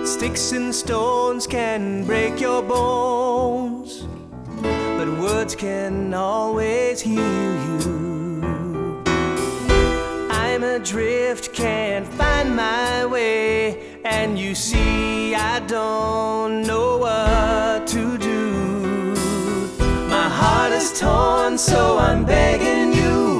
Sticks and stones can break your bones, but words can always heal you. I'm adrift, can't find my way, and you see I don't know what to do. My heart is torn, so I'm begging you,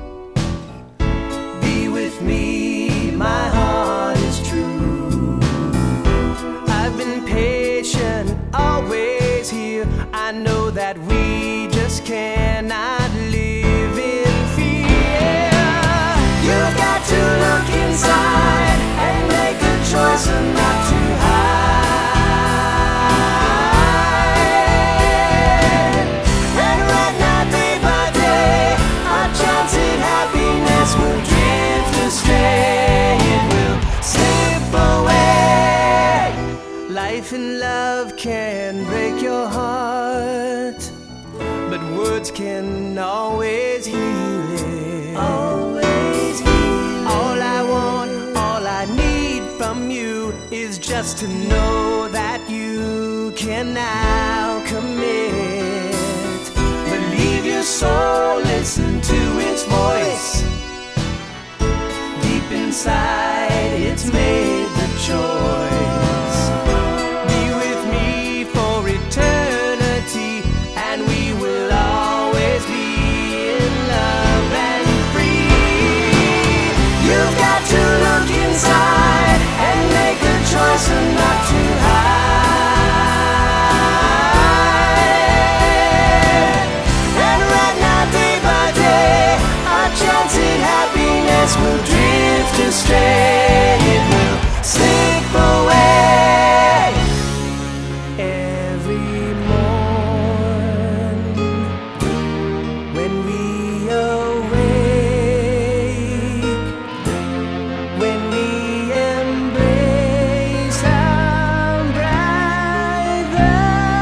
be with me, my heart is true. I've been patient, always here. I know that we just cannot live in fear. You've got to look inside and make a choice and not to hide. And right now, day by day, our chance at happiness will drift astray. It will slip away. Life and love can break your heart, but words can always heal it. Always heal. All I want, all I need from you is just to know that you can now commit. Believe your soul, listen to its voice. Deep inside, it's made the choice. Be with me for eternity, and we will always be in love and free. You've got to look inside and make a choice and not to hide. And right now, day by day, our chance at happiness will drift astray. It will slip away. Every morn when we awake, when we embrace how bright the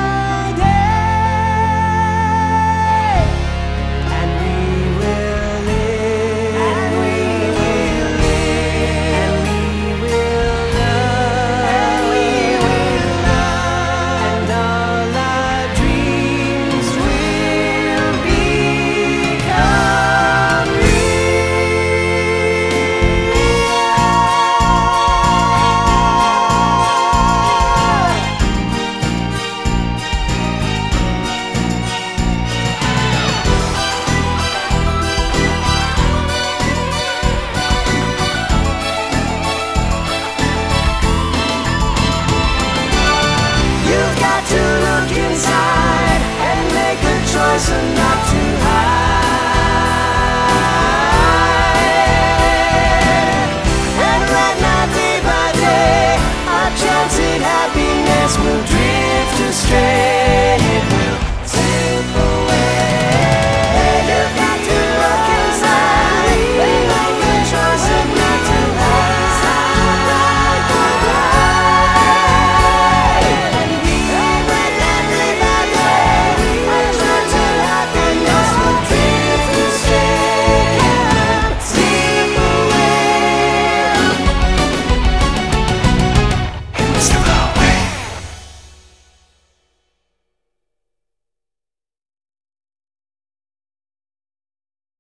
day, and we will live, and we will live, and we will love, and we will love, and all our dreams will become You've got to look inside and make a choice and not